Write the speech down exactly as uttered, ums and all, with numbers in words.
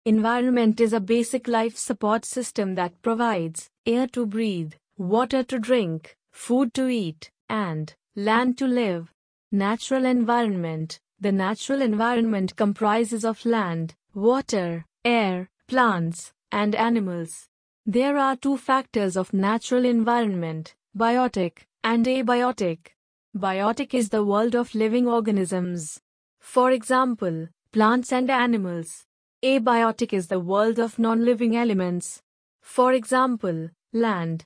Environment is a basic life support system that provides air to breathe, water to drink, food to eat, and land to live. Natural environment. The natural environment comprises of land, water, air, plants, and animals. There are two factors of natural environment, biotic and abiotic. Biotic is the world of living organisms. For example, plants and animals. Abiotic is the world of non-living elements. For example, land,